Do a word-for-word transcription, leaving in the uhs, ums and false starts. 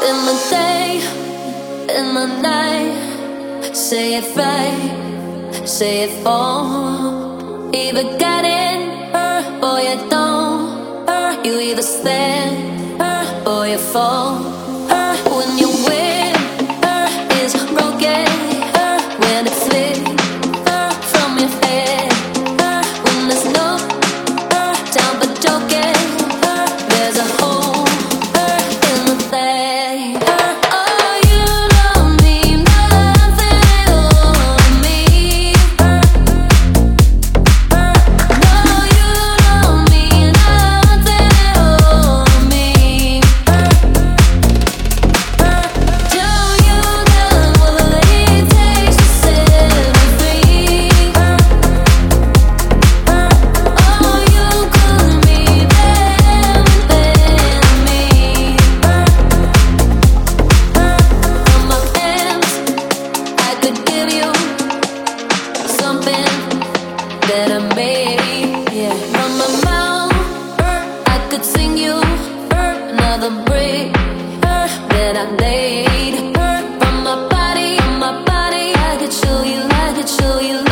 In the day, in the night, say it right, say it all. Either get in or you don't. You either stand or you fall. When your win is broken, when it slips from your head, when there's no time for joking, there's a hole in the thing. Oh, you don't mean nothing to me. No, you don't mean nothing to me. Do you know what it takes to set me free? Oh, you could be there within me. From my hands, I could give you something that I made. Yeah. From my mouth, I could sing you another break that I laid. From my body, from my body, I could show you, I could show you.